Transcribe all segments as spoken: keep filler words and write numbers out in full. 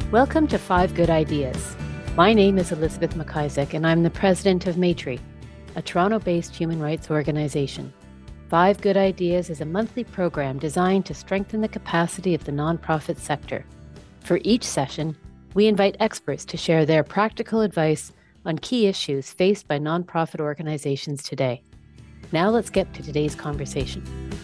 Welcome to Five Good Ideas. My name is Elizabeth McIsaac, and I'm the president of Matri, a Toronto-based human rights organization. Five Good Ideas is a monthly program designed to strengthen the capacity of the nonprofit sector. For each session, we invite experts to share their practical advice on key issues faced by nonprofit organizations today. Now let's get to today's conversation.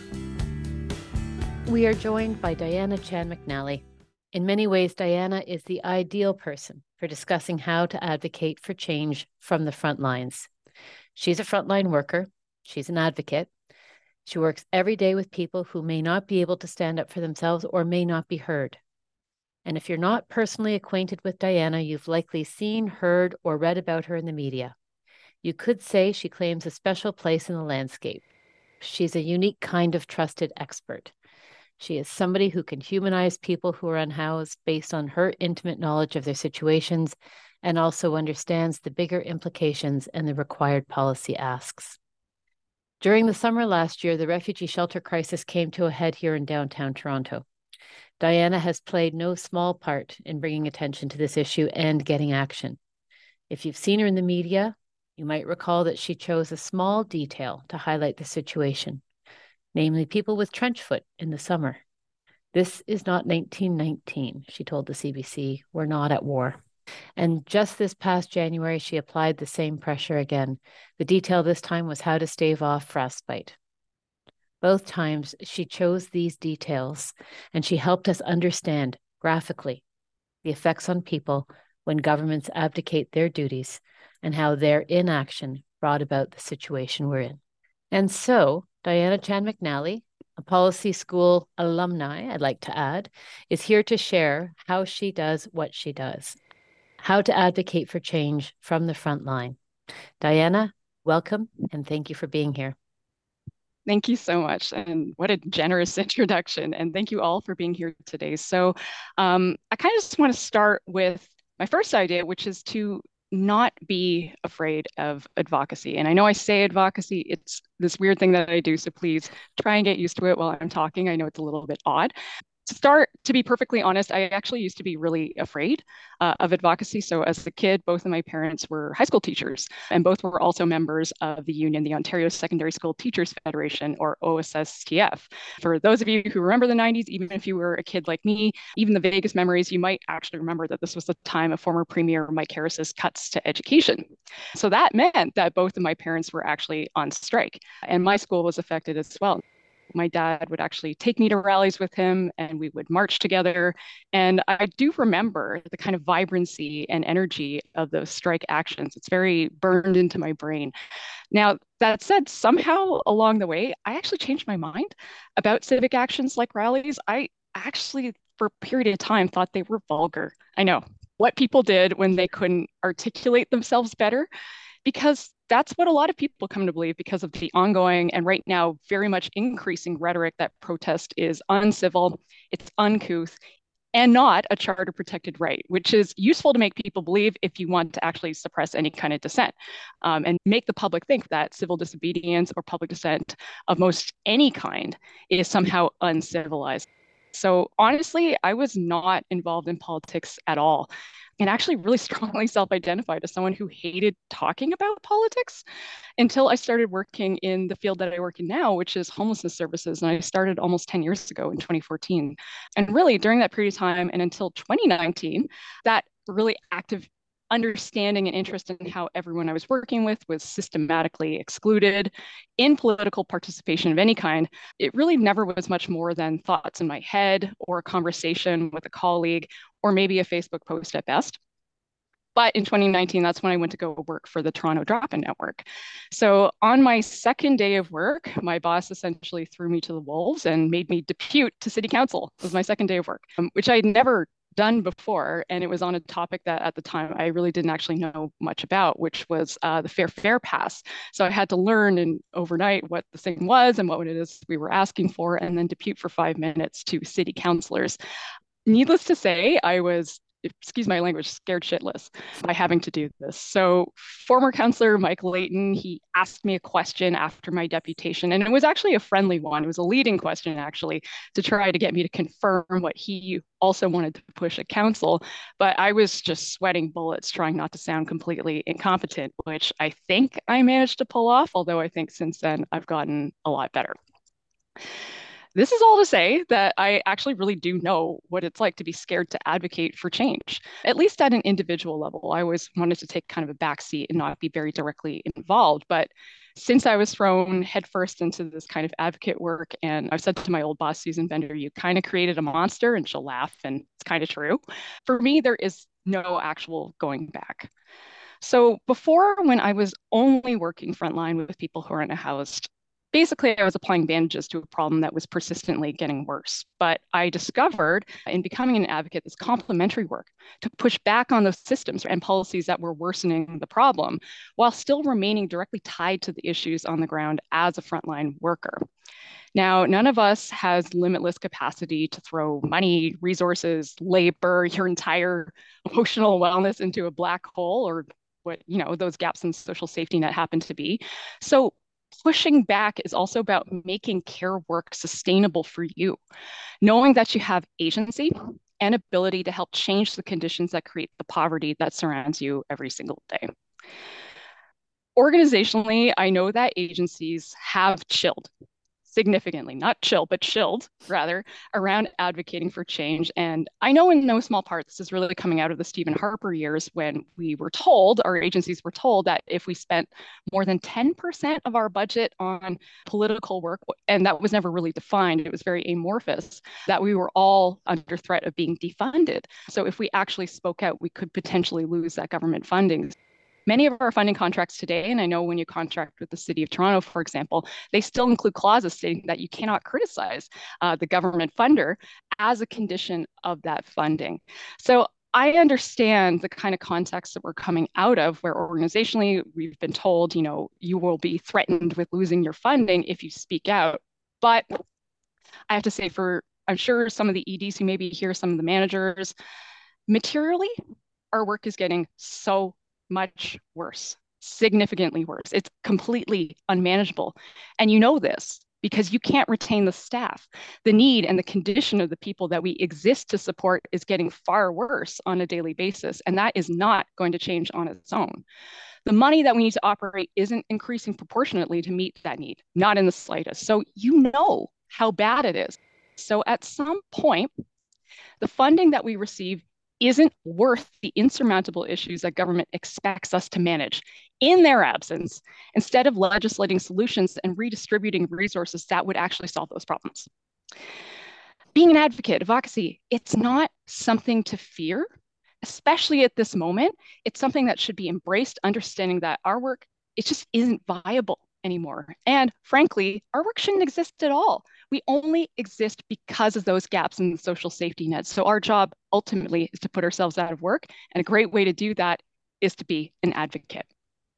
We are joined by Diana Chan McNally. In many ways, Diana is the ideal person for discussing how to advocate for change from the front lines. She's a frontline worker. She's an advocate. She works every day with people who may not be able to stand up for themselves or may not be heard. And if you're not personally acquainted with Diana, you've likely seen, heard, or read about her in the media. You could say she claims a special place in the landscape. She's a unique kind of trusted expert. She is somebody who can humanize people who are unhoused based on her intimate knowledge of their situations and also understands the bigger implications and the required policy asks. During the summer last year, the refugee shelter crisis came to a head here in downtown Toronto. Diana has played no small part in bringing attention to this issue and getting action. If you've seen her in the media, you might recall that she chose a small detail to highlight the situation, namely people with trench foot in the summer. This is not nineteen nineteen, she told the C B C. We're not at war. And just this past January, she applied the same pressure again. The detail this time was how to stave off frostbite. Both times she chose these details, and she helped us understand graphically the effects on people when governments abdicate their duties and how their inaction brought about the situation we're in. And so, Diana Chan McNally, a policy school alumni, I'd like to add, is here to share how she does what she does, how to advocate for change from the front line. Diana, welcome, and thank you for being here. Thank you so much. And what a generous introduction. And thank you all for being here today. So um, I kind of just want to start with my first idea, which is to not be afraid of advocacy. And I know I say advocacy, it's this weird thing that I do. So please try and get used to it while I'm talking. I know it's a little bit odd. To start, to be perfectly honest, I actually used to be really afraid uh, of advocacy. So as a kid, both of my parents were high school teachers, and both were also members of the union, the Ontario Secondary School Teachers Federation, or O S S T F. For those of you who remember the nineties, even if you were a kid like me, even the vaguest memories, you might actually remember that this was the time of former Premier Mike Harris's cuts to education. So that meant that both of my parents were actually on strike, and my school was affected as well. My dad would actually take me to rallies with him and we would march together. And I do remember the kind of vibrancy and energy of those strike actions. It's very burned into my brain. Now, that said, somehow along the way, I actually changed my mind about civic actions like rallies. I actually, for a period of time, thought they were vulgar. I know what people did when they couldn't articulate themselves better, because that's what a lot of people come to believe because of the ongoing and right now very much increasing rhetoric that protest is uncivil, it's uncouth, and not a charter protected right, which is useful to make people believe if you want to actually suppress any kind of dissent um, and make the public think that civil disobedience or public dissent of most any kind is somehow uncivilized. So honestly, I was not involved in politics at all, and actually really strongly self-identified as someone who hated talking about politics until I started working in the field that I work in now, which is homelessness services. And I started almost ten years ago in twenty fourteen. And really during that period of time and until twenty nineteen, that really active understanding and interest in how everyone I was working with was systematically excluded in political participation of any kind, it really never was much more than thoughts in my head or a conversation with a colleague or maybe a Facebook post at best. But in twenty nineteen, that's when I went to go work for the Toronto Drop-In Network. So on my second day of work, my boss essentially threw me to the wolves and made me depute to city council. It was my second day of work, um, which I had never done before. And it was on a topic that at the time I really didn't actually know much about, which was uh, the Fair Fare Pass. So I had to learn in overnight what the thing was and what it is we were asking for, and then depute for five minutes to city councilors. Needless to say, I was excuse my language, scared shitless by having to do this. So former counselor Mike Layton, he asked me a question after my deputation, and it was actually a friendly one. It was a leading question, actually, to try to get me to confirm what he also wanted to push at council. But I was just sweating bullets, trying not to sound completely incompetent, which I think I managed to pull off, although I think since then I've gotten a lot better. This is all to say that I actually really do know what it's like to be scared to advocate for change, at least at an individual level. I always wanted to take kind of a backseat and not be very directly involved. But since I was thrown headfirst into this kind of advocate work, and I've said to my old boss, Susan Bender, you kind of created a monster, and she'll laugh, and it's kind of true. For me, there is no actual going back. So before, when I was only working frontline with people who are unhoused, basically, I was applying bandages to a problem that was persistently getting worse. But I discovered in becoming an advocate this complementary work to push back on those systems and policies that were worsening the problem while still remaining directly tied to the issues on the ground as a frontline worker. Now, none of us has limitless capacity to throw money, resources, labor, your entire emotional wellness into a black hole, or what, you know, those gaps in social safety net happen to be. So pushing back is also about making care work sustainable for you, knowing that you have agency and ability to help change the conditions that create the poverty that surrounds you every single day. Organizationally, I know that agencies have chilled significantly, not chill, but chilled rather, around advocating for change. And I know in no small part, this is really coming out of the Stephen Harper years when we were told, our agencies were told that if we spent more than ten percent of our budget on political work, and that was never really defined, it was very amorphous, that we were all under threat of being defunded. So if we actually spoke out, we could potentially lose that government funding. Many of our funding contracts today, and I know when you contract with the City of Toronto, for example, they still include clauses stating that you cannot criticize uh, the government funder as a condition of that funding. So I understand the kind of context that we're coming out of, where organizationally we've been told, you know, you will be threatened with losing your funding if you speak out. But I have to say, for I'm sure some of the E Ds who maybe hear, some of the managers, materially, our work is getting so much worse, significantly worse. It's completely unmanageable. And you know this because you can't retain the staff. The need and the condition of the people that we exist to support is getting far worse on a daily basis. And that is not going to change on its own. The money that we need to operate isn't increasing proportionately to meet that need, not in the slightest. So you know how bad it is. So at some point, the funding that we receive isn't worth the insurmountable issues that government expects us to manage in their absence, instead of legislating solutions and redistributing resources that would actually solve those problems. Being an advocate, advocacy, it's not something to fear, especially at this moment. It's something that should be embraced, understanding that our work, it just isn't viable anymore. And frankly, our work shouldn't exist at all. We only exist because of those gaps in the social safety nets. So our job ultimately is to put ourselves out of work. And a great way to do that is to be an advocate.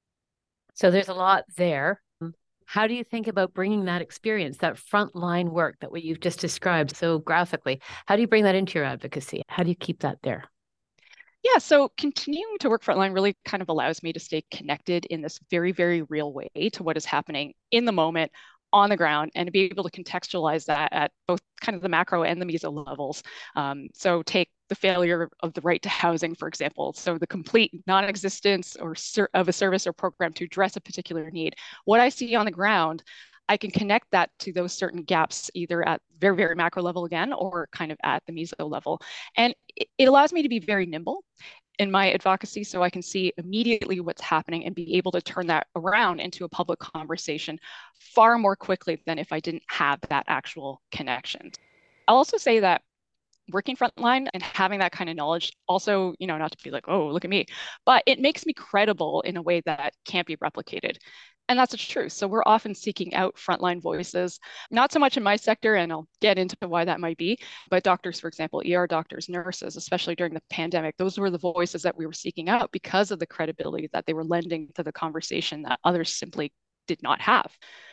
So there's a lot there. How do you think about bringing that experience, that frontline work that what you've just described so graphically, how do you bring that into your advocacy? How do you keep that there? Yeah, so continuing to work frontline really kind of allows me to stay connected in this very, very real way to what is happening in the moment on the ground, and to be able to contextualize that at both kind of the macro and the meso levels. Um, so take the failure of the right to housing, for example. So the complete non-existence or ser- of a service or program to address a particular need. What I see on the ground, I can connect that to those certain gaps, either at very, very macro level again, or kind of at the meso level. And it, it allows me to be very nimble in my advocacy, so I can see immediately what's happening and be able to turn that around into a public conversation far more quickly than if I didn't have that actual connection. I'll also say that working frontline and having that kind of knowledge also, you know, not to be like, oh, look at me, but it makes me credible in a way that can't be replicated. And that's the truth. So we're often seeking out frontline voices, not so much in my sector, and I'll get into why that might be, but doctors, for example, E R doctors, nurses, especially during the pandemic, those were the voices that we were seeking out because of the credibility that they were lending to the conversation that others simply did not have.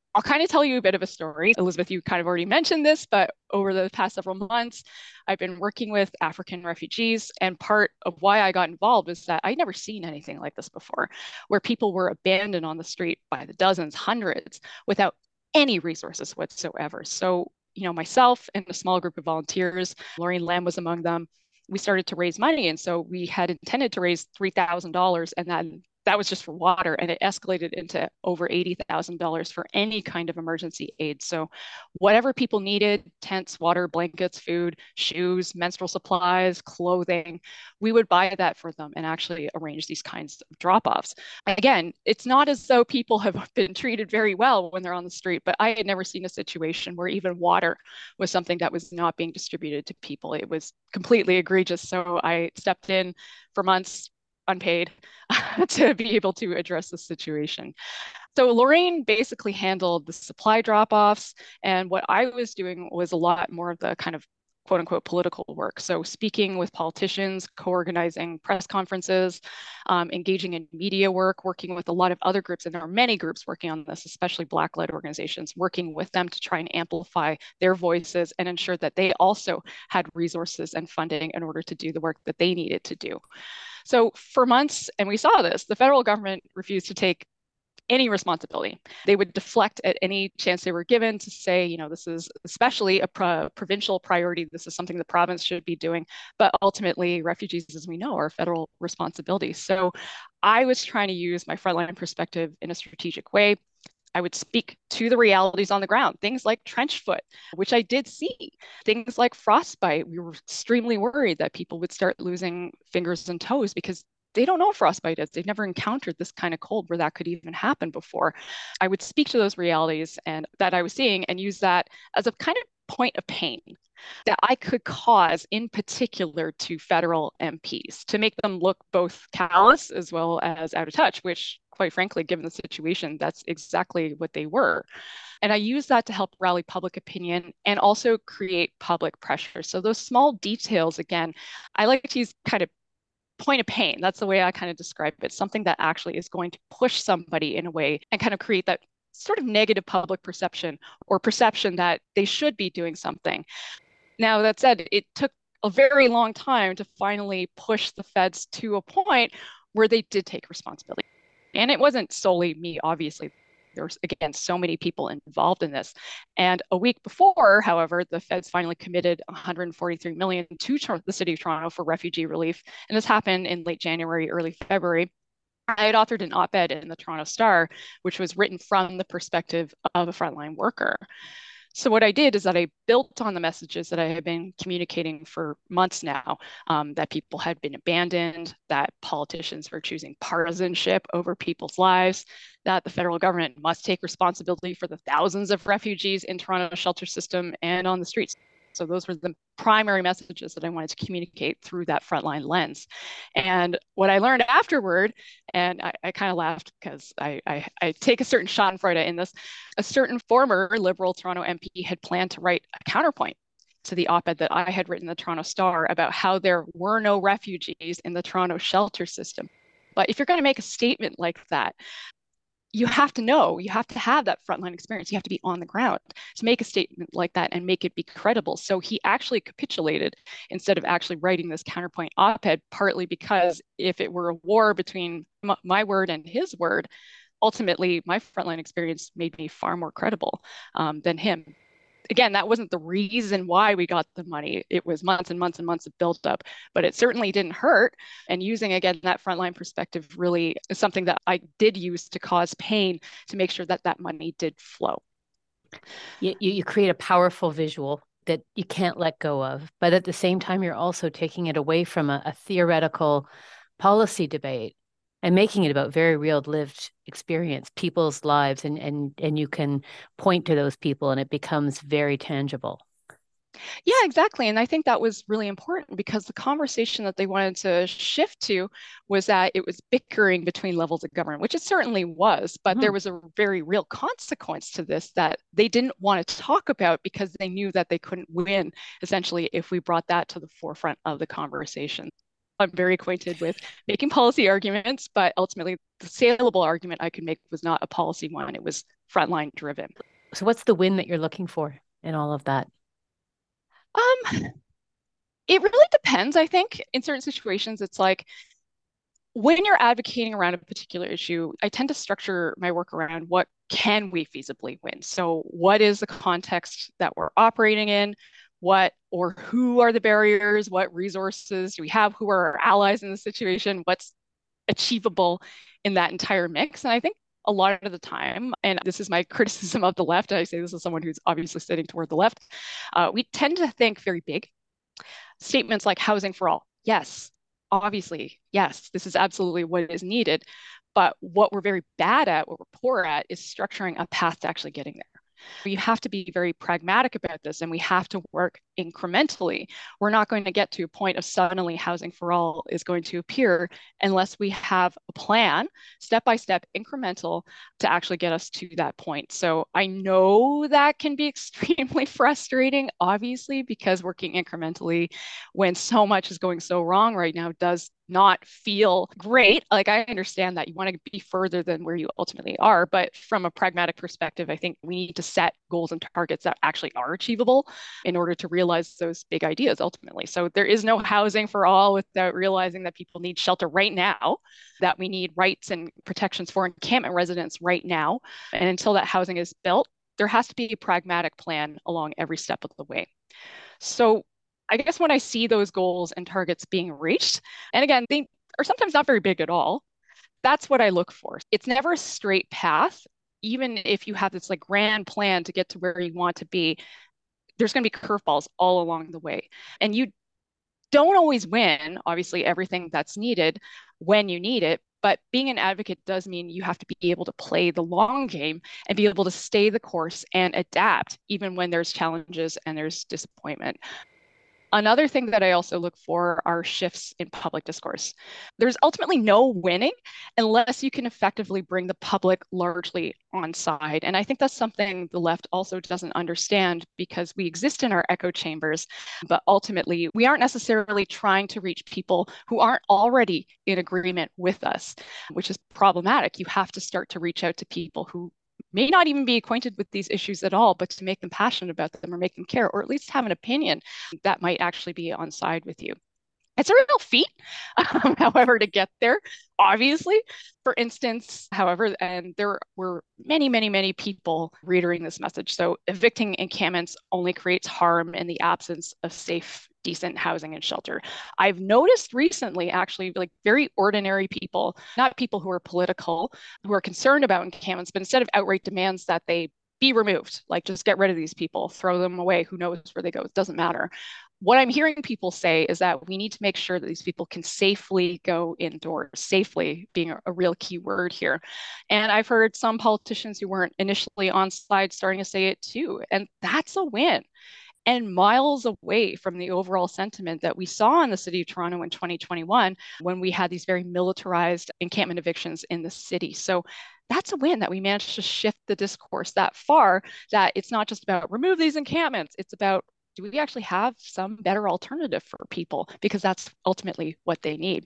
I'll kind of tell you a bit of a story. Elizabeth, you kind of already mentioned this, but over the past several months, I've been working with African refugees. And part of why I got involved is that I'd never seen anything like this before, where people were abandoned on the street by the dozens, hundreds, without any resources whatsoever. So, you know, myself and a small group of volunteers, Lorraine Lamb was among them, we started to raise money. And so we had intended to raise three thousand dollars, and then that was just for water, and it escalated into over eighty thousand dollars for any kind of emergency aid. So whatever people needed, tents, water, blankets, food, shoes, menstrual supplies, clothing, we would buy that for them and actually arrange these kinds of drop-offs. Again, it's not as though people have been treated very well when they're on the street, but I had never seen a situation where even water was something that was not being distributed to people. It was completely egregious. So I stepped in for months, unpaid, to be able to address the situation. So Lorraine basically handled the supply drop-offs, and what I was doing was a lot more of the kind of quote unquote political work. So speaking with politicians, co-organizing press conferences, um, engaging in media work, working with a lot of other groups, and there are many groups working on this, especially Black-led organizations, working with them to try and amplify their voices and ensure that they also had resources and funding in order to do the work that they needed to do. So for months, and we saw this, the federal government refused to take any responsibility. They would deflect at any chance they were given to say, you know, this is especially a pro- provincial priority. This is something the province should be doing. But ultimately, refugees, as we know, are federal responsibility. So I was trying to use my frontline perspective in a strategic way. I would speak to the realities on the ground, things like trench foot, which I did see, things like frostbite. We were extremely worried that people would start losing fingers and toes because they don't know what frostbite is. They've never encountered this kind of cold where that could even happen before. I would speak to those realities and that I was seeing and use that as a kind of point of pain that I could cause in particular to federal M Ps to make them look both callous as well as out of touch, which quite frankly, given the situation, that's exactly what they were. And I use that to help rally public opinion and also create public pressure. So those small details, again, I like to use kind of point of pain. That's the way I kind of describe it. Something that actually is going to push somebody in a way and kind of create that sort of negative public perception or perception that they should be doing something. Now, that said, it took a very long time to finally push the feds to a point where they did take responsibility. And it wasn't solely me, obviously. There was, again, so many people involved in this. And a week before, however, the feds finally committed one hundred forty-three million dollars to the city of Toronto for refugee relief. And this happened in late January, early February. I had authored an op-ed in the Toronto Star, which was written from the perspective of a frontline worker. So what I did is that I built on the messages that I had been communicating for months now, um, that people had been abandoned, that politicians were choosing partisanship over people's lives, that the federal government must take responsibility for the thousands of refugees in Toronto's shelter system and on the streets. So those were the primary messages that I wanted to communicate through that frontline lens. And what I learned afterward, and I, I kind of laughed because I, I, I take a certain schadenfreude in this, a certain former Liberal Toronto M P had planned to write a counterpoint to the op-ed that I had written in the Toronto Star about how there were no refugees in the Toronto shelter system. But if you're going to make a statement like that, you have to know, you have to have that frontline experience. You have to be on the ground to make a statement like that and make it be credible. So he actually capitulated instead of actually writing this counterpoint op-ed, partly because if it were a war between m- my word and his word, ultimately my frontline experience made me far more credible um, than him. Again, that wasn't the reason why we got the money. It was months and months and months of built up, but it certainly didn't hurt. And using, again, that frontline perspective really is something that I did use to cause pain to make sure that that money did flow. You, you create a powerful visual that you can't let go of, but at the same time, you're also taking it away from a, a theoretical policy debate and making it about very real lived experience, people's lives, and and and you can point to those people and it becomes very tangible. Yeah, exactly. And I think that was really important because the conversation that they wanted to shift to was that it was bickering between levels of government, which it certainly was, but mm-hmm. there was a very real consequence to this that they didn't want to talk about because they knew that they couldn't win, essentially, if we brought that to the forefront of the conversation. I'm very acquainted with making policy arguments, but ultimately the saleable argument I could make was not a policy one. It was frontline driven. So what's the win that you're looking for in all of that? Um, it really depends, I think. In certain situations, it's like when you're advocating around a particular issue, I tend to structure my work around what can we feasibly win. So what is the context that we're operating in? What or who are the barriers? What resources do we have? Who are our allies in the situation? What's achievable in that entire mix? And I think a lot of the time, and this is my criticism of the left, and I say this as someone who's obviously sitting toward the left, uh, we tend to think very big. Statements like housing for all. Yes, obviously, yes, this is absolutely what is needed. But what we're very bad at, what we're poor at, is structuring a path to actually getting there. You have to be very pragmatic about this, and we have to work incrementally. We're not going to get to a point of suddenly housing for all is going to appear unless we have a plan, step by step, incremental, to actually get us to that point. So I know that can be extremely frustrating, obviously, because working incrementally when so much is going so wrong right now does not feel great. Like, I understand that you want to be further than where you ultimately are, but from a pragmatic perspective, I think we need to set goals and targets that actually are achievable in order to realize those big ideas ultimately. So there is no housing for all without realizing that people need shelter right now, that we need rights and protections for encampment residents right now. And until that housing is built, there has to be a pragmatic plan along every step of the way. So I guess when I see those goals and targets being reached, and again, they are sometimes not very big at all, that's what I look for. It's never a straight path. Even if you have this like grand plan to get to where you want to be, there's going to be curveballs all along the way. And you don't always win, obviously, everything that's needed when you need it. But being an advocate does mean you have to be able to play the long game and be able to stay the course and adapt, even when there's challenges and there's disappointment. Another thing that I also look for are shifts in public discourse. There's ultimately no winning unless you can effectively bring the public largely on side. And I think that's something the left also doesn't understand, because we exist in our echo chambers, but ultimately we aren't necessarily trying to reach people who aren't already in agreement with us, which is problematic. You have to start to reach out to people who may not even be acquainted with these issues at all, but to make them passionate about them or make them care, or at least have an opinion that might actually be on side with you. It's a real feat, um, however, to get there, obviously. For instance, however, and there were many, many, many people reiterating this message. So evicting encampments only creates harm in the absence of safe, decent housing and shelter. I've noticed recently, actually, like very ordinary people, not people who are political, who are concerned about encampments, but instead of outright demands that they be removed, like just get rid of these people, throw them away, who knows where they go, it doesn't matter. What I'm hearing people say is that we need to make sure that these people can safely go indoors, safely being a, a real key word here. And I've heard some politicians who weren't initially on side starting to say it too. And that's a win, and miles away from the overall sentiment that we saw in the city of Toronto in twenty twenty-one, when we had these very militarized encampment evictions in the city. So that's a win, that we managed to shift the discourse that far, that it's not just about remove these encampments, it's about, do we actually have some better alternative for people? Because that's ultimately what they need.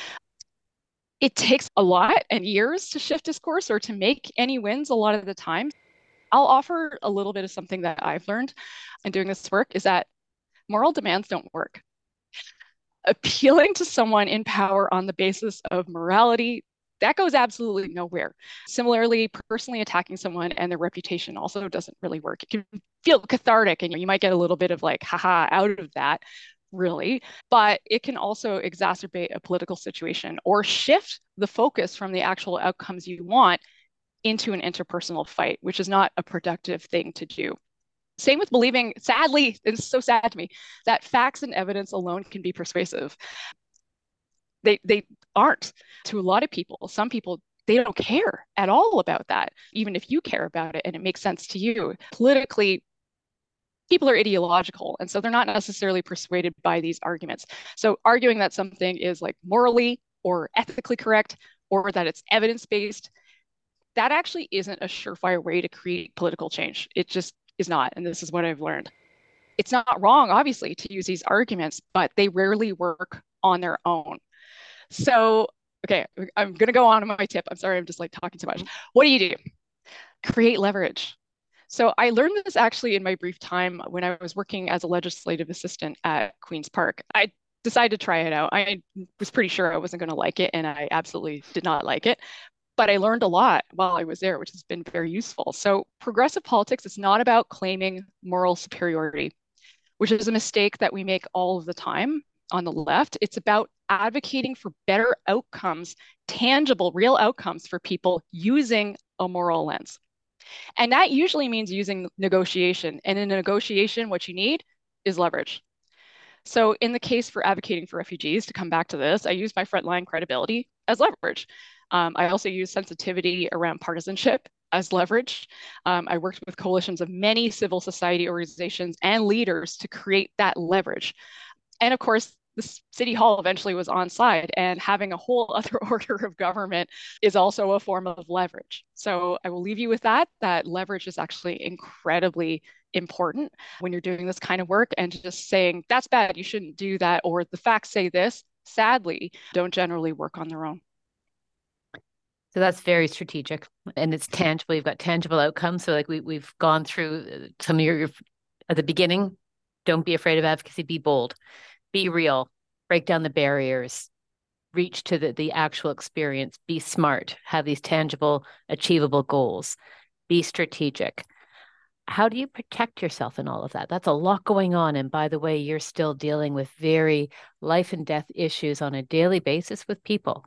It takes a lot and years to shift discourse or to make any wins a lot of the time. I'll offer a little bit of something that I've learned in doing this work, is that moral demands don't work. Appealing to someone in power on the basis of morality, that goes absolutely nowhere. Similarly, personally attacking someone and their reputation also doesn't really work. It can feel cathartic, and you might get a little bit of like, haha, out of that, really. But it can also exacerbate a political situation or shift the focus from the actual outcomes you want into an interpersonal fight, which is not a productive thing to do. Same with believing, sadly, it's so sad to me, that facts and evidence alone can be persuasive. They they aren't to a lot of people. Some people, they don't care at all about that, even if you care about it and it makes sense to you. Politically, people are ideological, and so they're not necessarily persuaded by these arguments. So arguing that something is like morally or ethically correct, or that it's evidence-based, that actually isn't a surefire way to create political change. It just is not, and this is what I've learned. It's not wrong, obviously, to use these arguments, but they rarely work on their own. So, okay, I'm going to go on to my tip. I'm sorry, I'm just like talking too much. What do you do? Create leverage. So I learned this actually in my brief time when I was working as a legislative assistant at Queen's Park. I decided to try it out. I was pretty sure I wasn't going to like it, and I absolutely did not like it. But I learned a lot while I was there, which has been very useful. So progressive politics is not about claiming moral superiority, which is a mistake that we make all of the time on the left. It's about advocating for better outcomes, tangible, real outcomes for people using a moral lens. And that usually means using negotiation. And in a negotiation, what you need is leverage. So in the case for advocating for refugees, to come back to this, I use my frontline credibility as leverage. Um, I also use sensitivity around partisanship as leverage. Um, I worked with coalitions of many civil society organizations and leaders to create that leverage. And of course, the city hall eventually was on side, and having a whole other order of government is also a form of leverage. So I will leave you with that, that leverage is actually incredibly important when you're doing this kind of work, and just saying, that's bad, you shouldn't do that, or the facts say this, sadly, don't generally work on their own. So that's very strategic, and it's tangible. You've got tangible outcomes. So like we, we've gone through some of your, your at the beginning, don't be afraid of advocacy, be bold, be real, break down the barriers, reach to the, the actual experience, be smart, have these tangible, achievable goals, be strategic. How do you protect yourself in all of that? That's a lot going on. And by the way, you're still dealing with very life and death issues on a daily basis with people.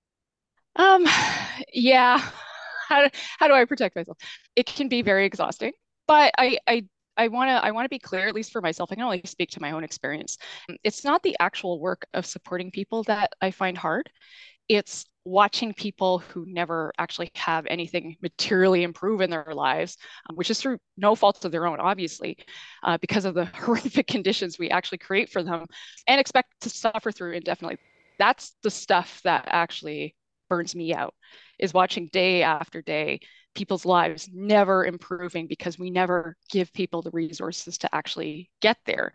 Um, yeah. How, how do I protect myself? It can be very exhausting, but I, I I want to I want to be clear, at least for myself. I can only speak to my own experience. It's not the actual work of supporting people that I find hard. It's watching people who never actually have anything materially improve in their lives, um, which is through no fault of their own, obviously, uh, because of the horrific conditions we actually create for them and expect to suffer through indefinitely. That's the stuff that actually burns me out, is watching day after day people's lives never improving because we never give people the resources to actually get there.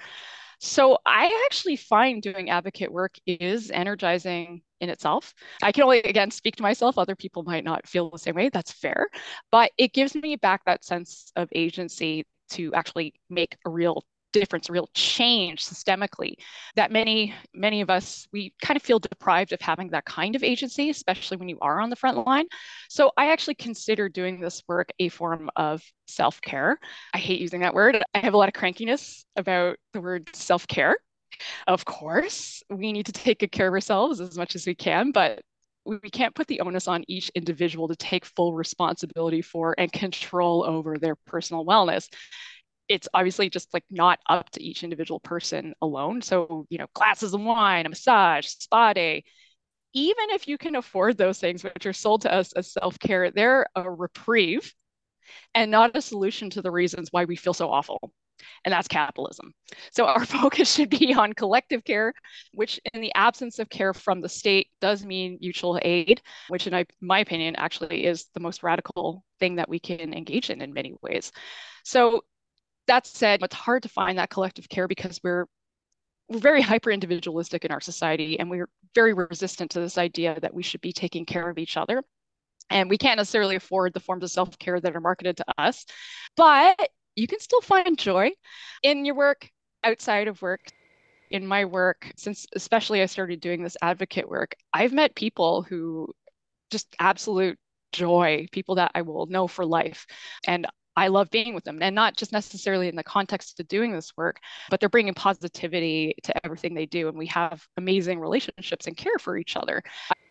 So I actually find doing advocate work is energizing in itself. I can only, again, speak to myself. Other people might not feel the same way. That's fair. But it gives me back that sense of agency to actually make a real difference, a real change systemically, that many, many of us, we kind of feel deprived of having that kind of agency, especially when you are on the front line. So I actually consider doing this work a form of self-care. I hate using that word. I have a lot of crankiness about the word self-care. Of course, we need to take good care of ourselves as much as we can, but we can't put the onus on each individual to take full responsibility for and control over their personal wellness. It's obviously just like not up to each individual person alone. So, you know, glasses of wine, a massage, spa day, even if you can afford those things, which are sold to us as self-care, they're a reprieve and not a solution to the reasons why we feel so awful. And that's capitalism. So our focus should be on collective care, which in the absence of care from the state does mean mutual aid, which in my opinion actually is the most radical thing that we can engage in in many ways. So that said, it's hard to find that collective care because we're we're very hyper individualistic in our society, and we're very resistant to this idea that we should be taking care of each other. And we can't necessarily afford the forms of self-care that are marketed to us, but you can still find joy in your work, outside of work. In my work, since especially I started doing this advocate work, I've met people who just absolute joy, people that I will know for life. And I love being with them, and not just necessarily in the context of doing this work, but they're bringing positivity to everything they do. And we have amazing relationships and care for each other.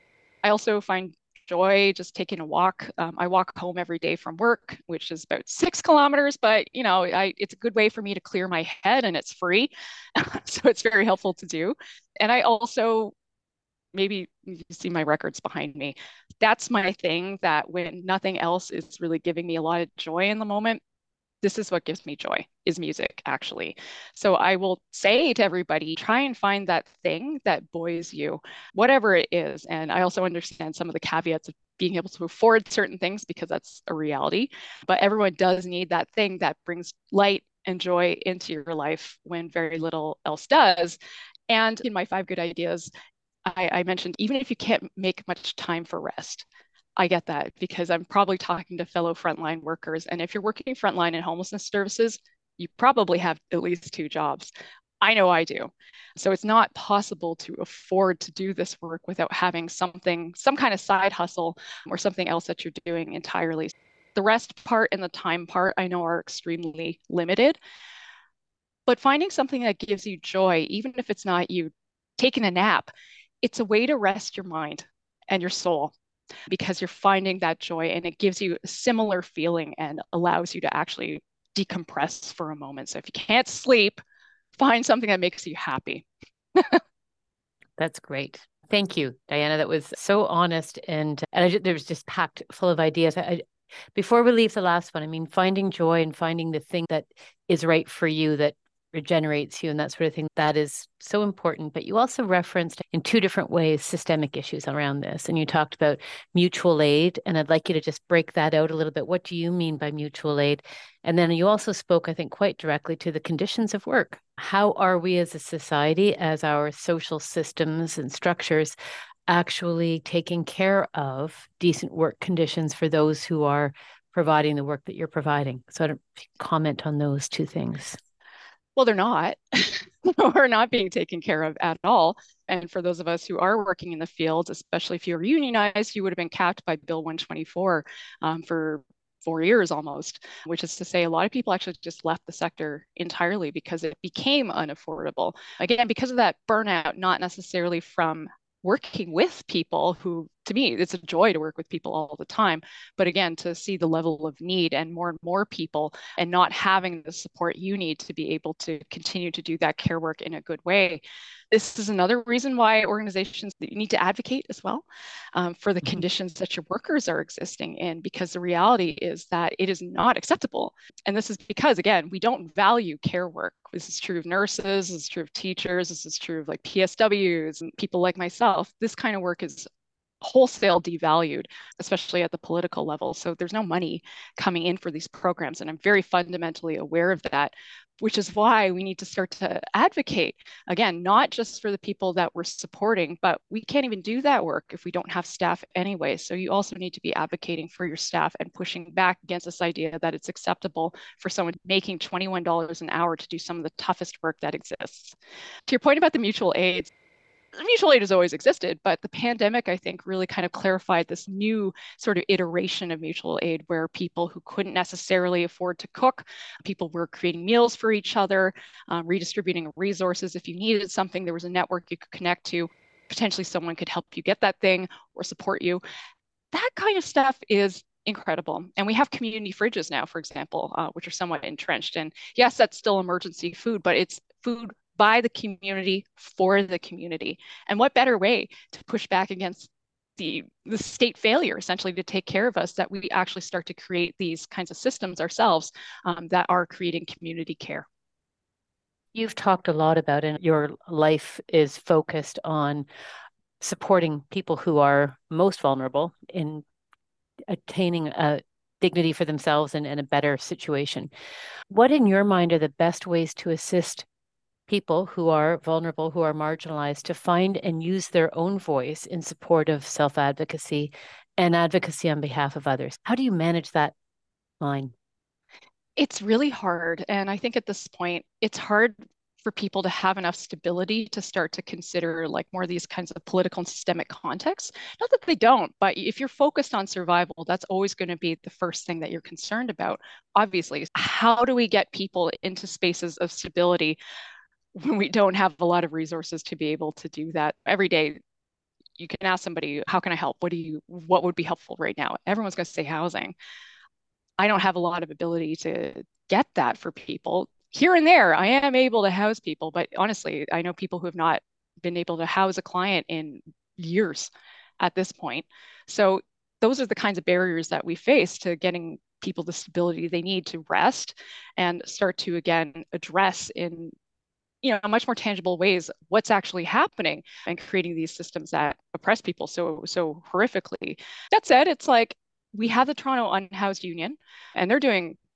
I also find joy just taking a walk. Um, I walk home every day from work, which is about six kilometers, but you know, I, it's a good way for me to clear my head, and it's free. So it's very helpful to do. And I also, maybe you see my records behind me. That's my thing, that when nothing else is really giving me a lot of joy in the moment, this is what gives me joy, is music, actually. So I will say to everybody, try and find that thing that buoys you, whatever it is. And I also understand some of the caveats of being able to afford certain things, because that's a reality. But everyone does need that thing that brings light and joy into your life when very little else does. And in my five good ideas, I, I mentioned even if you can't make much time for rest, I get that because I'm probably talking to fellow frontline workers. And if you're working frontline in homelessness services, you probably have at least two jobs. I know I do. So it's not possible to afford to do this work without having something, some kind of side hustle or something else that you're doing entirely. The rest part and the time part I know are extremely limited, but finding something that gives you joy, even if it's not you taking a nap, it's a way to rest your mind and your soul because you're finding that joy and it gives you a similar feeling and allows you to actually decompress for a moment. So if you can't sleep, find something that makes you happy. That's great. Thank you, Diana. That was so honest and and I, there was just packed full of ideas. I, before we leave the last one, I mean, finding joy and finding the thing that is right for you, that regenerates you and that sort of thing, that is so important. But you also referenced in two different ways systemic issues around this. And you talked about mutual aid. And I'd like you to just break that out a little bit. What do you mean by mutual aid? And then you also spoke, I think, quite directly to the conditions of work. How are we as a society, as our social systems and structures, actually taking care of decent work conditions for those who are providing the work that you're providing? So I don't comment on those two things. Well, they're not. We're not being taken care of at all. And for those of us who are working in the fields, especially if you're unionized, you would have been capped by Bill one twenty-four um, for four years almost, which is to say a lot of people actually just left the sector entirely because it became unaffordable. Again, because of that burnout, not necessarily from working with people who, to me, it's a joy to work with people all the time. But again, to see the level of need and more and more people and not having the support you need to be able to continue to do that care work in a good way. This is another reason why organizations need to advocate as well um, for the mm-hmm. conditions that your workers are existing in, because the reality is that it is not acceptable. And this is because, again, we don't value care work. This is true of nurses, this is true of teachers, this is true of like P S Ws and people like myself. This kind of work is wholesale devalued, especially at the political level. So there's no money coming in for these programs. And I'm very fundamentally aware of that, which is why we need to start to advocate, again, not just for the people that we're supporting, but we can't even do that work if we don't have staff anyway. So you also need to be advocating for your staff and pushing back against this idea that it's acceptable for someone making twenty-one dollars an hour to do some of the toughest work that exists. To your point about the mutual aids, mutual aid has always existed, but the pandemic, I think, really kind of clarified this new sort of iteration of mutual aid where people who couldn't necessarily afford to cook, people were creating meals for each other, um, redistributing resources. If you needed something, there was a network you could connect to. Potentially someone could help you get that thing or support you. That kind of stuff is incredible. And we have community fridges now, for example, uh, which are somewhat entrenched. And yes, that's still emergency food, but it's food by the community for the community. And what better way to push back against the, the state failure, essentially, to take care of us, that we actually start to create these kinds of systems ourselves um, that are creating community care. You've talked a lot about, and your life is focused on supporting people who are most vulnerable in attaining a dignity for themselves and, and a better situation. What, in your mind, are the best ways to assist people who are vulnerable, who are marginalized, to find and use their own voice in support of self-advocacy and advocacy on behalf of others? How do you manage that line? It's really hard. And I think at this point, it's hard for people to have enough stability to start to consider like more of these kinds of political and systemic contexts. Not that they don't, but if you're focused on survival, that's always going to be the first thing that you're concerned about. Obviously, how do we get people into spaces of stability when we don't have a lot of resources to be able to do that? Every day you can ask somebody, how can I help? What do you, what would be helpful right now? Everyone's going to say housing. I don't have a lot of ability to get that for people. Here and there, I am able to house people, but honestly, I know people who have not been able to house a client in years at this point. So those are the kinds of barriers that we face to getting people the stability they need to rest and start to, again, address in you know, much more tangible ways what's actually happening and creating these systems that oppress people so, so horrifically. That said, it's like we have the Toronto Unhoused Union, and they're doing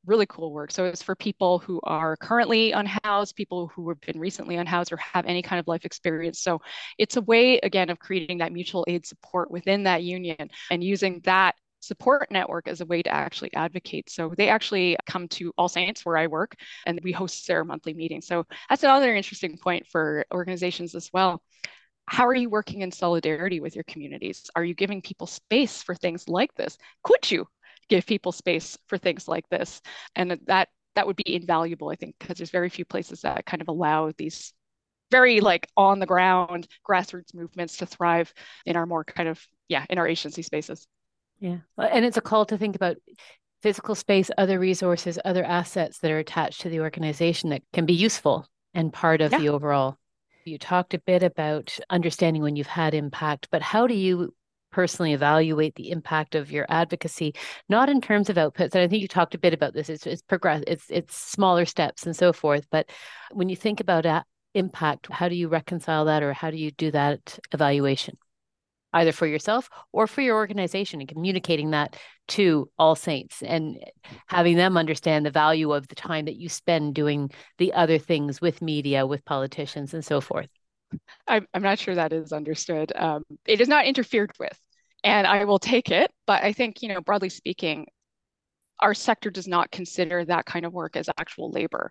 really cool work. So it's for people who are currently unhoused, people who have been recently unhoused or have any kind of life experience. So it's a way, again, of creating that mutual aid support within that union and using that support network as a way to actually advocate. So they actually come to All Saints where I work and we host their monthly meeting. So that's another interesting point for organizations as well. How are you working in solidarity with your communities? Are you giving people space for things like this? Could you give people space for things like this? And that that would be invaluable, I think, because there's very few places that kind of allow these very like on the ground grassroots movements to thrive in our more kind of, yeah, in our agency spaces. Yeah. And it's a call to think about physical space, other resources, other assets that are attached to the organization that can be useful and part of Yeah. the overall. You talked a bit about understanding when you've had impact, but how do you personally evaluate the impact of your advocacy, not in terms of outputs? And I think you talked a bit about this. It's it's progress, it's it's smaller steps and so forth. But when you think about a- impact, how do you reconcile that, or how do you do that evaluation, either for yourself or for your organization, and communicating that to All Saints and having them understand the value of the time that you spend doing the other things with media, with politicians, and so forth? I'm, I'm not sure that is understood. Um, it is not interfered with, and I will take it. But I think, you know, broadly speaking, our sector does not consider that kind of work as actual labor.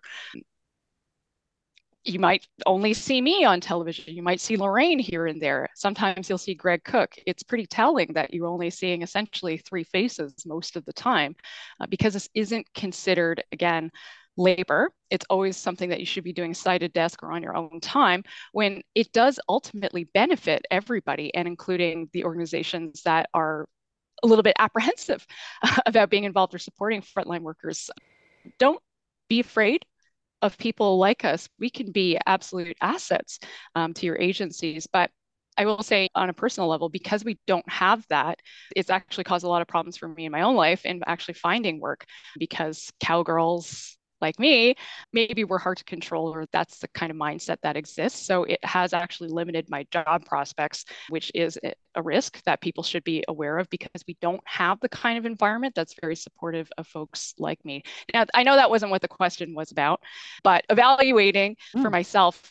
You might only see me on television. You might see Lorraine here and there. Sometimes you'll see Greg Cook. It's pretty telling that you're only seeing essentially three faces most of the time uh, because this isn't considered, again, labor. It's always something that you should be doing side at desk or on your own time when it does ultimately benefit everybody, and including the organizations that are a little bit apprehensive about being involved or supporting frontline workers. Don't be afraid of people like us. We can be absolute assets um, to your agencies. But I will say, on a personal level, because we don't have that, it's actually caused a lot of problems for me in my own life and actually finding work, because cowgirls like me, maybe we're hard to control, or that's the kind of mindset that exists. So it has actually limited my job prospects, which is a risk that people should be aware of, because we don't have the kind of environment that's very supportive of folks like me. Now, I know that wasn't what the question was about, but evaluating for Mm. myself,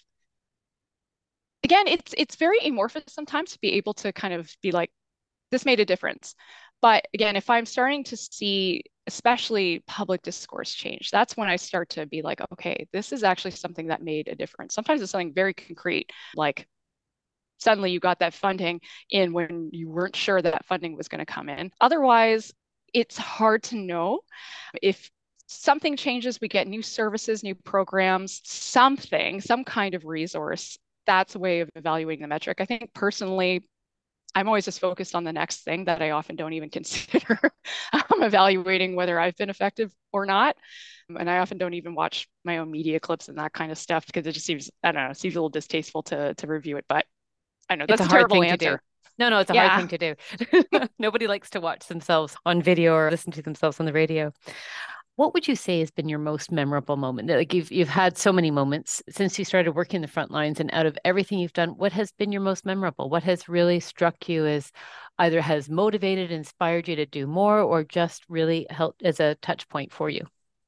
again, it's it's very amorphous sometimes to be able to kind of be like, this made a difference. But again, if I'm starting to see, especially public discourse change, that's when I start to be like, okay, this is actually something that made a difference. Sometimes it's something very concrete, like suddenly you got that funding in when you weren't sure that funding was going to come in. Otherwise, it's hard to know. If something changes, we get new services, new programs, something, some kind of resource. That's a way of evaluating the metric. I think personally, I'm always just focused on the next thing that I often don't even consider um, evaluating whether I've been effective or not. And I often don't even watch my own media clips and that kind of stuff, because it just seems, I don't know, it seems a little distasteful to to review it. But I know It's that's a a hard terrible thing to do. answer. No, no, it's a hard Yeah. thing to do. Nobody likes to watch themselves on video or listen to themselves on the radio. What would you say has been your most memorable moment? Like you've you've had so many moments since you started working the front lines, and out of everything you've done, what has been your most memorable? What has really struck you as either has motivated, inspired you to do more, or just really helped as a touch point for you?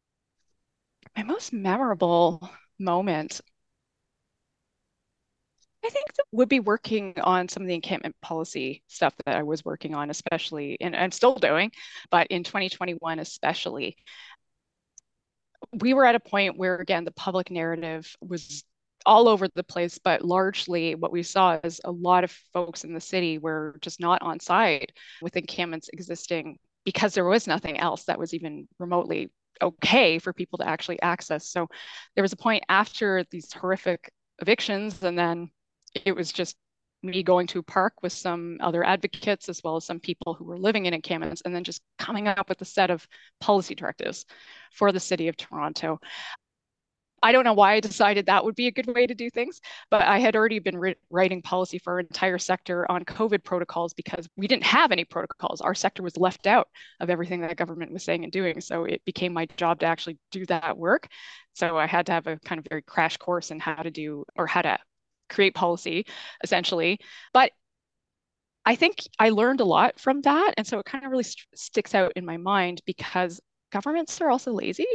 My most memorable moment, I think, that would be working on some of the encampment policy stuff that I was working on, especially, and I'm still doing, but in twenty twenty-one, especially. We were at a point where, again, the public narrative was all over the place, but largely what we saw is a lot of folks in the city were just not on side with encampments existing, because there was nothing else that was even remotely okay for people to actually access. So there was a point after these horrific evictions, and then it was just me going to a park with some other advocates as well as some people who were living in encampments, and then just coming up with a set of policy directives for the city of Toronto. I don't know why I decided that would be a good way to do things, but I had already been ri- writing policy for our entire sector on COVID protocols, because we didn't have any protocols. Our sector was left out of everything that government was saying and doing. So it became my job to actually do that work. So I had to have a kind of very crash course in how to do, or how to create policy, essentially. But I think I learned a lot from that. And so it kind of really st- sticks out in my mind, because governments are also lazy.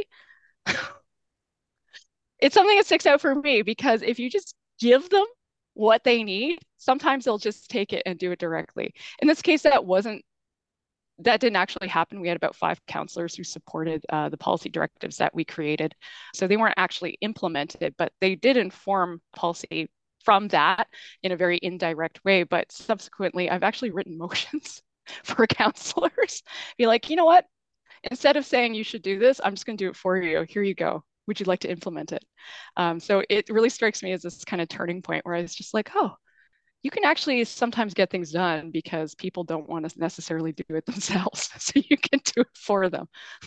It's something that sticks out for me because if you just give them what they need, sometimes they'll just take it and do it directly. In this case, that wasn't that didn't actually happen. We had about five counselors who supported uh, the policy directives that we created. So they weren't actually implemented, but they did inform policy from that in a very indirect way. But subsequently, I've actually written motions for counselors. Be like, you know what? Instead of saying you should do this, I'm just going to do it for you. Here you go. Would you like to implement it? Um, so it really strikes me as this kind of turning point where I was just like, oh, you can actually sometimes get things done because people don't want to necessarily do it themselves. So you can do it for them.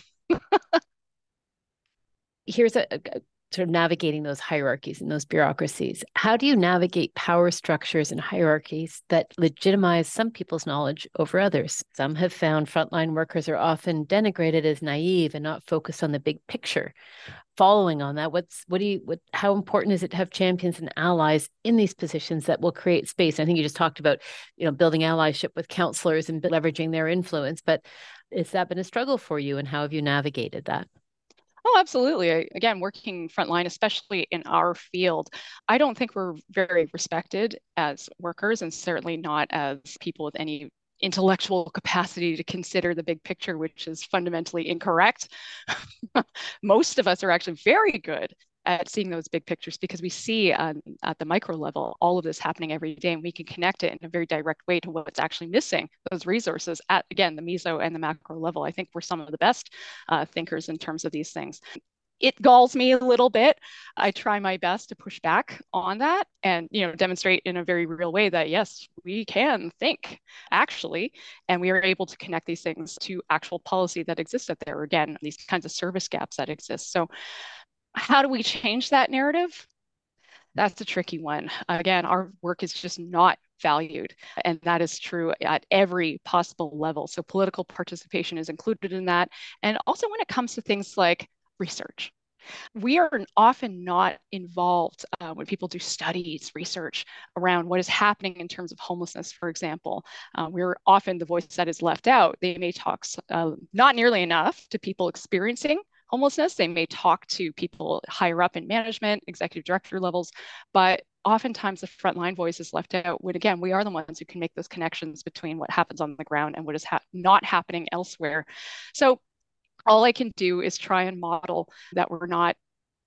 Here's a, a sort of navigating those hierarchies and those bureaucracies. How do you navigate power structures and hierarchies that legitimize some people's knowledge over others? Some have found frontline workers are often denigrated as naive and not focused on the big picture. Following on that, what's what do you what how important is it to have champions and allies in these positions that will create space? I think you just talked about, you know, building allyship with counselors and leveraging their influence, but has that been a struggle for you, and how have you navigated that? Oh, absolutely. I, again, working frontline, especially in our field, I don't think we're very respected as workers and certainly not as people with any intellectual capacity to consider the big picture, which is fundamentally incorrect. Most of us are actually very good at seeing those big pictures because we see um, at the micro level all of this happening every day, and we can connect it in a very direct way to what's actually missing, those resources at, again, the meso and the macro level. I think we're some of the best uh, thinkers in terms of these things. It galls me a little bit. I try my best to push back on that and, you know, demonstrate in a very real way that yes, we can think actually, and we are able to connect these things to actual policy that exists out there. Again, these kinds of service gaps that exist. So how do we change that narrative? That's a tricky one. Again, our work is just not valued, and that is true at every possible level. So political participation is included in that. And also when it comes to things like research, we are often not involved uh, when people do studies, research around what is happening in terms of homelessness, for example. Uh, we're often the voice that is left out. They may talk uh, not nearly enough to people experiencing homelessness. They may talk to people higher up in management, executive director levels, but oftentimes the frontline voice is left out when, again, we are the ones who can make those connections between what happens on the ground and what is ha- not happening elsewhere. So all I can do is try and model that we're not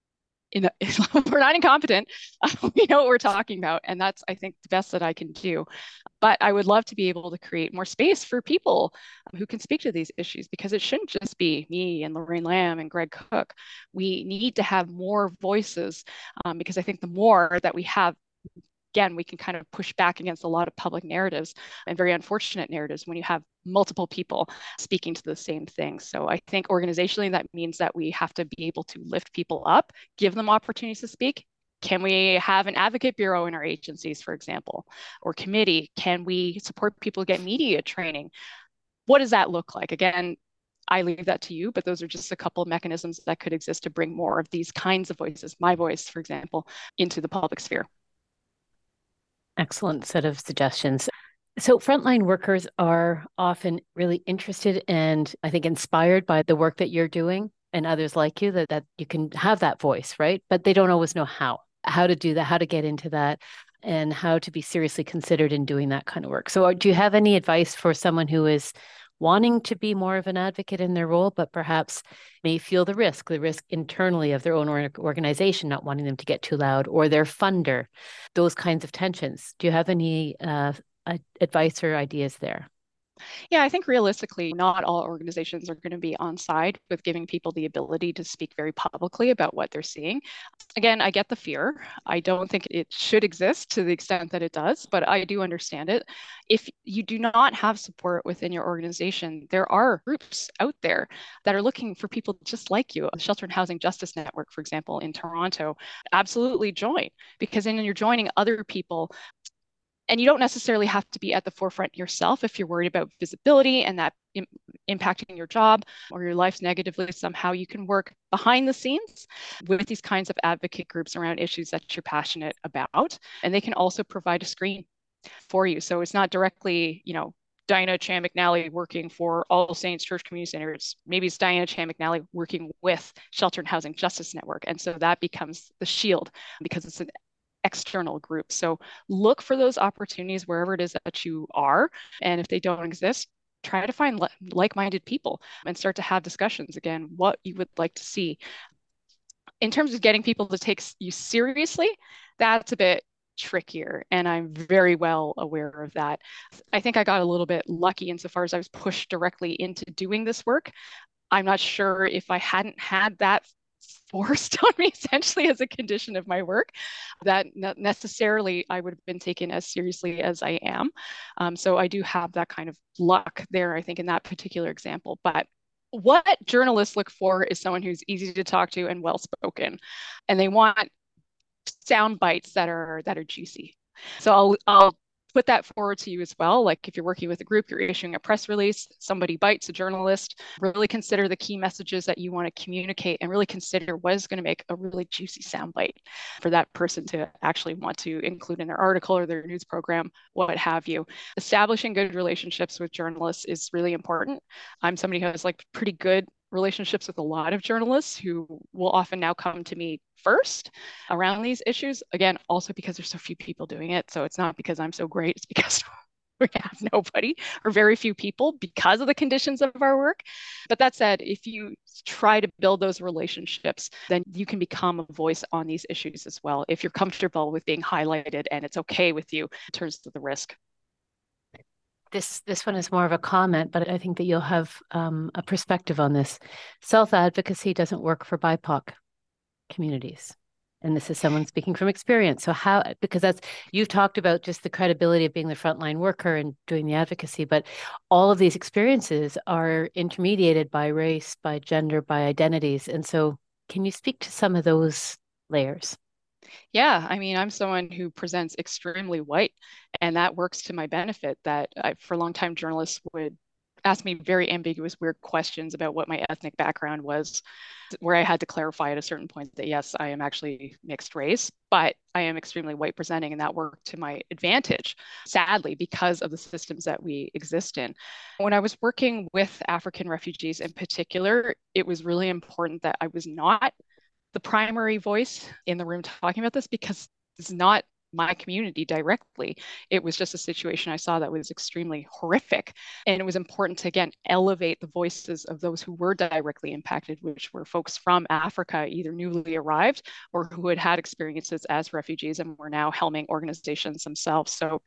in a, we're not incompetent. We know what we're talking about, and that's, I think, the best that I can do. But I would love to be able to create more space for people who can speak to these issues because it shouldn't just be me and Lorraine Lamb and Greg Cook. We need to have more voices um, because I think the more that we have, again, we can kind of push back against a lot of public narratives and very unfortunate narratives when you have multiple people speaking to the same thing. So I think organizationally, that means that we have to be able to lift people up, give them opportunities to speak. Can we have an advocate bureau in our agencies, for example, or committee? Can we support people get media training? What does that look like? Again, I leave that to you, but those are just a couple of mechanisms that could exist to bring more of these kinds of voices, my voice, for example, into the public sphere. Excellent set of suggestions. So, frontline workers are often really interested and I think inspired by the work that you're doing and others like you, that, that you can have that voice, right? But they don't always know how, how to do that, how to get into that, and how to be seriously considered in doing that kind of work. So, do you have any advice for someone who is wanting to be more of an advocate in their role, but perhaps may feel the risk, the risk internally of their own organization, not wanting them to get too loud, or their funder, those kinds of tensions? Do you have any uh, advice or ideas there? Yeah, I think realistically, not all organizations are going to be on side with giving people the ability to speak very publicly about what they're seeing. Again, I get the fear. I don't think it should exist to the extent that it does, but I do understand it. If you do not have support within your organization, there are groups out there that are looking for people just like you. The Shelter and Housing Justice Network, for example, in Toronto, absolutely join because then you're joining other people and you don't necessarily have to be at the forefront yourself if you're worried about visibility and that Im- impacting your job or your life negatively. Somehow you can work behind the scenes with these kinds of advocate groups around issues that you're passionate about, and they can also provide a screen for you. So it's not directly, you know, Diana Chan McNally working for All Saints Church Community Centers. Maybe it's Diana Chan McNally working with Shelter and Housing Justice Network. And so that becomes the shield because it's an external group. So look for those opportunities wherever it is that you are. And if they don't exist, try to find like-minded people and start to have discussions again, what you would like to see. In terms of getting people to take you seriously, that's a bit trickier. And I'm very well aware of that. I think I got a little bit lucky insofar as I was pushed directly into doing this work. I'm not sure if I hadn't had that forced on me essentially as a condition of my work, that necessarily I would have been taken as seriously as I am. Um, so I do have that kind of luck there, I think, in that particular example. But what journalists look for is someone who's easy to talk to and well-spoken, and they want sound bites that are that are juicy. So I'll I'll put that forward to you as well. Like if you're working with a group, you're issuing a press release, somebody bites a journalist, really consider the key messages that you want to communicate and really consider what is going to make a really juicy soundbite for that person to actually want to include in their article or their news program, what have you. Establishing good relationships with journalists is really important. I'm somebody who has like pretty good relationships with a lot of journalists who will often now come to me first around these issues. Again, also because there's so few people doing it. So it's not because I'm so great, it's because we have nobody or very few people because of the conditions of our work. But that said, if you try to build those relationships, then you can become a voice on these issues as well. If you're comfortable with being highlighted and it's okay with you in terms of the risk. This this one is more of a comment, but I think that you'll have um, a perspective on this. Self-advocacy doesn't work for B I P O C communities. And this is someone speaking from experience. So how, because that's, you've talked about just the credibility of being the frontline worker and doing the advocacy, but all of these experiences are intermediated by race, by gender, by identities. And so can you speak to some of those layers? Yeah, I mean, I'm someone who presents extremely white, and that works to my benefit. That I, for a long time, journalists would ask me very ambiguous, weird questions about what my ethnic background was, where I had to clarify at a certain point that yes, I am actually mixed race, but I am extremely white presenting, and that worked to my advantage, sadly, because of the systems that we exist in. When I was working with African refugees in particular, it was really important that I was not the primary voice in the room talking about this because it's not my community directly. It was just a situation I saw that was extremely horrific. And it was important to, again, elevate the voices of those who were directly impacted, which were folks from Africa, either newly arrived or who had had experiences as refugees and were now helming organizations themselves. So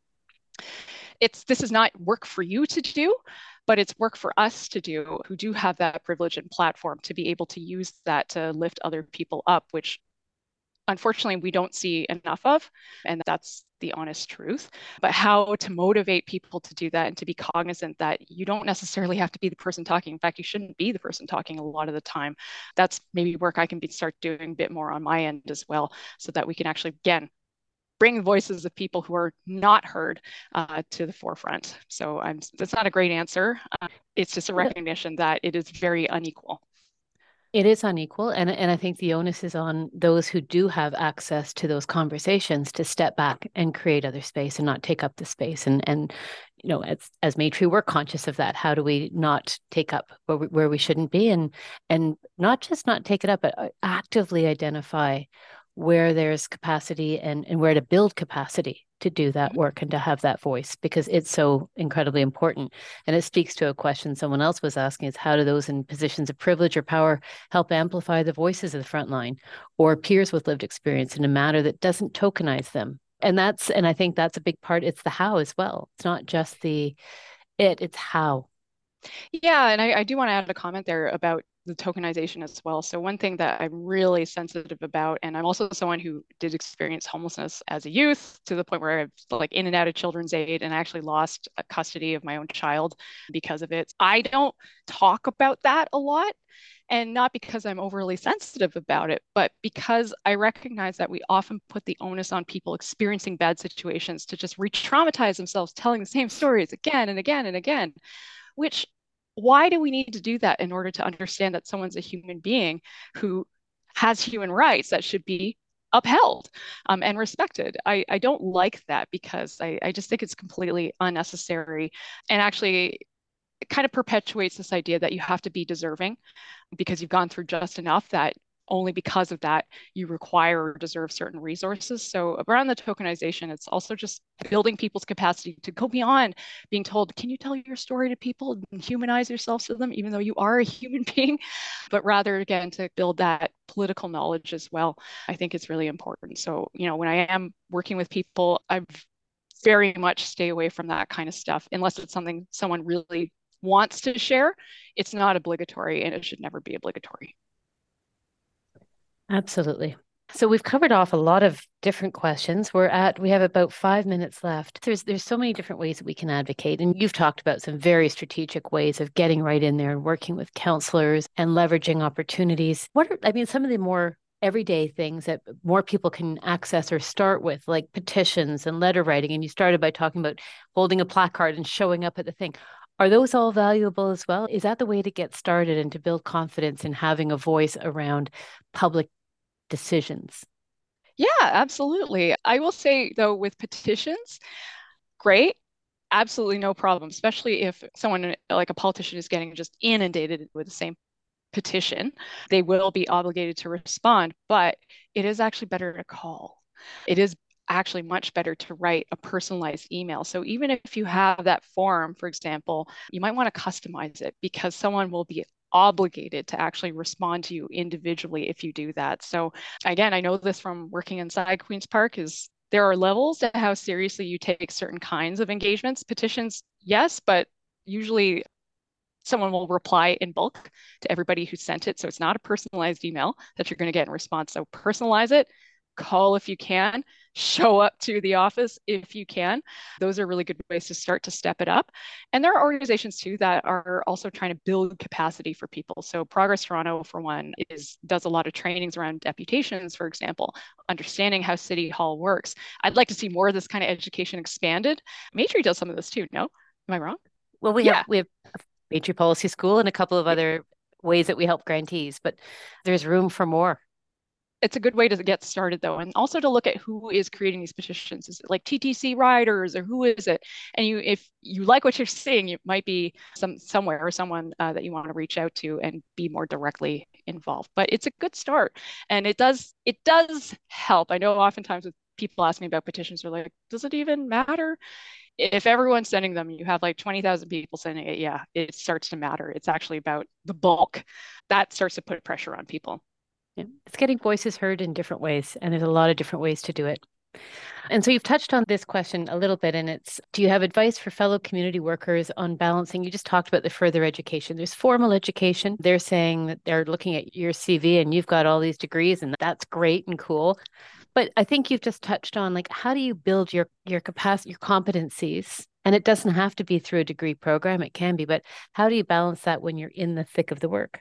it's this is not work for you to do, but it's work for us to do who do have that privilege and platform to be able to use that to lift other people up, which unfortunately we don't see enough of. And that's the honest truth. But how to motivate people to do that and to be cognizant that you don't necessarily have to be the person talking. In fact, you shouldn't be the person talking a lot of the time. That's maybe work I can be, start doing a bit more on my end as well, so that we can actually, again, bring the voices of people who are not heard uh, to the forefront. So I'm, that's not a great answer. Uh, it's just a recognition that it is very unequal. It is unequal. And, and I think the onus is on those who do have access to those conversations to step back and create other space and not take up the space. And, and you know, as, as Maytree, we're conscious of that. How do we not take up where we, where we shouldn't be? And, and not just not take it up, but actively identify where there's capacity and, and where to build capacity to do that work and to have that voice, because it's so incredibly important. And it speaks to a question someone else was asking, is how do those in positions of privilege or power help amplify the voices of the front line or peers with lived experience in a manner that doesn't tokenize them? And that's, and I think that's a big part. It's the how as well. It's not just the it, it's how. Yeah, and I, I do want to add a comment there about the tokenization as well. So one thing that I'm really sensitive about, and I'm also someone who did experience homelessness as a youth to the point where I've like in and out of children's aid and actually lost custody of my own child because of it. I don't talk about that a lot. And not because I'm overly sensitive about it, but because I recognize that we often put the onus on people experiencing bad situations to just re-traumatize themselves, telling the same stories again and again and again, which why do we need to do that in order to understand that someone's a human being who has human rights that should be upheld um, and respected. I, I don't like that because I, I just think it's completely unnecessary and actually it kind of perpetuates this idea that you have to be deserving because you've gone through just enough that only because of that you require or deserve certain resources. So around the tokenization, it's also just building people's capacity to go beyond being told, can you tell your story to people and humanize yourself to them, even though you are a human being, but rather again to build that political knowledge as well. I think it's really important. So, you know, when I am working with people, I very much stay away from that kind of stuff unless it's something someone really wants to share. It's not obligatory and it should never be obligatory. Absolutely. So we've covered off a lot of different questions. We're at, we have about five minutes left. There's there's so many different ways that we can advocate. And you've talked about some very strategic ways of getting right in there and working with counselors and leveraging opportunities. What are, I mean, some of the more everyday things that more people can access or start with, like petitions and letter writing. And you started by talking about holding a placard and showing up at the thing. Are those all valuable as well? Is that the way to get started and to build confidence in having a voice around public decisions? Yeah, absolutely. I will say, though, with petitions, great, absolutely no problem, especially if someone like a politician is getting just inundated with the same petition. They will be obligated to respond, but it is actually better to call. It is actually much better to write a personalized email. So even if you have that form, for example, you might want to customize it because someone will be obligated to actually respond to you individually if you do that. So again, I know this from working inside Queen's Park is there are levels to how seriously you take certain kinds of engagements. Petitions, yes, but usually someone will reply in bulk to everybody who sent it. So it's not a personalized email that you're going to get in response. So personalize it, call if you can, show up to the office if you can. Those are really good ways to start to step it up. And there are organizations too that are also trying to build capacity for people. So Progress Toronto, for one, is does a lot of trainings around deputations, for example, understanding how City Hall works. I'd like to see more of this kind of education expanded. Maitri does some of this too. No, am I wrong? Well, we have Yeah. we have Maitri Policy School and a couple of other ways that we help grantees, but there's room for more. It's a good way to get started though, and also to look at who is creating these petitions. Is it like T T C riders or who is it? And you, if you like what you're seeing, it might be some somewhere or someone uh, that you want to reach out to and be more directly involved. But it's a good start, and it does it does help. I know oftentimes with people ask me about petitions, they're like, does it even matter? If everyone's sending them, you have like twenty thousand people sending it, yeah, it starts to matter. It's actually about the bulk. That starts to put pressure on people. Yeah. It's getting voices heard in different ways, and there's a lot of different ways to do it. And so you've touched on this question a little bit, and it's, do you have advice for fellow community workers on balancing? You just talked about the further education. There's formal education. They're saying that they're looking at your C V and you've got all these degrees, and that's great and cool. But I think you've just touched on, like, how do you build your your capacity, your competencies? And it doesn't have to be through a degree program, it can be, but how do you balance that when you're in the thick of the work?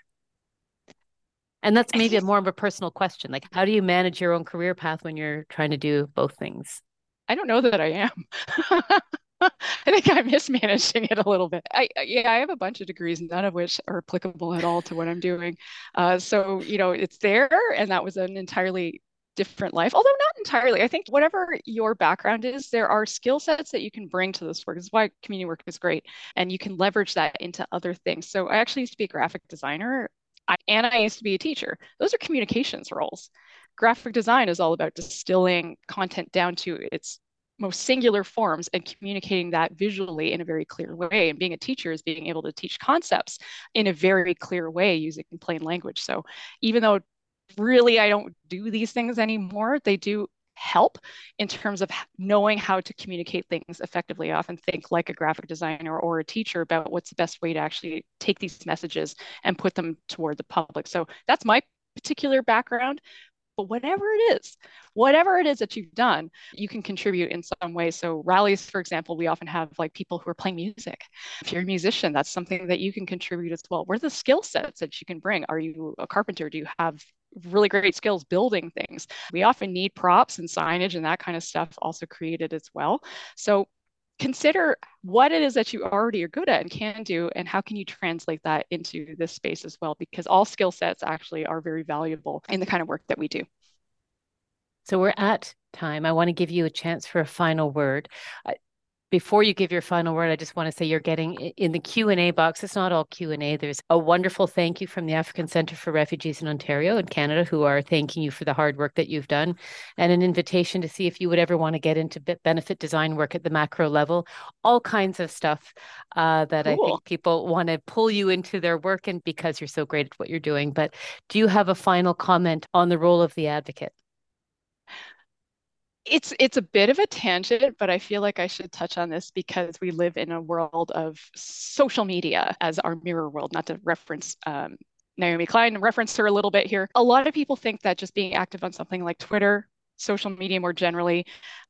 And that's maybe a more of a personal question. Like, how do you manage your own career path when you're trying to do both things? I don't know that I am. I think I'm mismanaging it a little bit. I yeah, I have a bunch of degrees, none of which are applicable at all to what I'm doing. Uh, so you know, it's there, and that was an entirely different life. Although not entirely. I think whatever your background is, there are skill sets that you can bring to this work. This is why community work is great, and you can leverage that into other things. So I actually used to be a graphic designer. I, and I used to be a teacher. Those are communications roles. Graphic design is all about distilling content down to its most singular forms and communicating that visually in a very clear way. And being a teacher is being able to teach concepts in a very clear way using plain language. So even though really I don't do these things anymore, they do help in terms of knowing how to communicate things effectively. I often think like a graphic designer or a teacher about what's the best way to actually take these messages and put them toward the public. So that's my particular background. But whatever it is, whatever it is that you've done, you can contribute in some way. So rallies, for example, we often have like people who are playing music. If you're a musician, that's something that you can contribute as well. What are the skill sets that you can bring? Are you a carpenter? Do you have really great skills building things? We often need props and signage and that kind of stuff also created as well. So consider what it is that you already are good at and can do, and how can you translate that into this space as well, because all skill sets actually are very valuable in the kind of work that we do. So we're at time. I want to give you a chance for a final word. Uh, Before you give your final word, I just want to say you're getting in the Q and A box. It's not all Q and A. There's a wonderful thank you from the African Centre for Refugees in Ontario and Canada, who are thanking you for the hard work that you've done, and an invitation to see if you would ever want to get into benefit design work at the macro level. All kinds of stuff uh, that I Cool. think people want to pull you into their work, and because you're so great at what you're doing. But do you have a final comment on the role of the advocate? It's it's a bit of a tangent, but I feel like I should touch on this because we live in a world of social media as our mirror world, not to reference um, Naomi Klein, reference her a little bit here. A lot of people think that just being active on something like Twitter, social media more generally,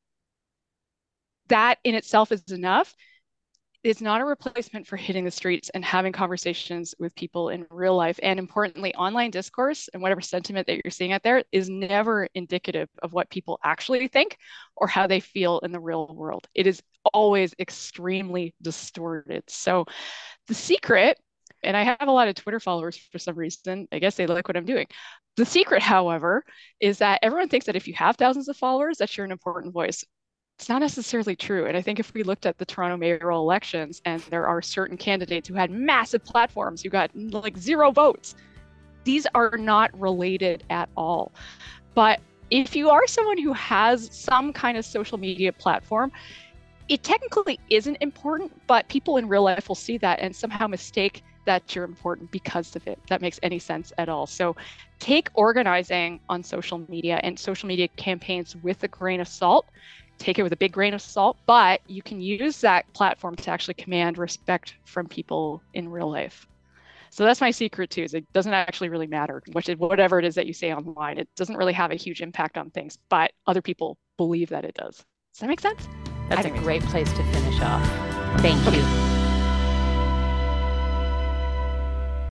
that in itself is enough. It's not a replacement for hitting the streets and having conversations with people in real life. And importantly, online discourse and whatever sentiment that you're seeing out there is never indicative of what people actually think or how they feel in the real world. It is always extremely distorted. So the secret, and I have a lot of Twitter followers for some reason, I guess they like what I'm doing. The secret, however, is that everyone thinks that if you have thousands of followers, that you're an important voice. It's not necessarily true. And I think if we looked at the Toronto mayoral elections and there are certain candidates who had massive platforms, who got like zero votes, these are not related at all. But if you are someone who has some kind of social media platform, it technically isn't important, but people in real life will see that and somehow mistake that you're important because of it. If that makes any sense at all. So take organizing on social media and social media campaigns with a grain of salt. Take it with a big grain of salt, but you can use that platform to actually command respect from people in real life. So that's my secret too, is it doesn't actually really matter which, whatever it is that you say online. It doesn't really have a huge impact on things, but other people believe that it does. Does that make sense? That's a great place to finish off. Thank you.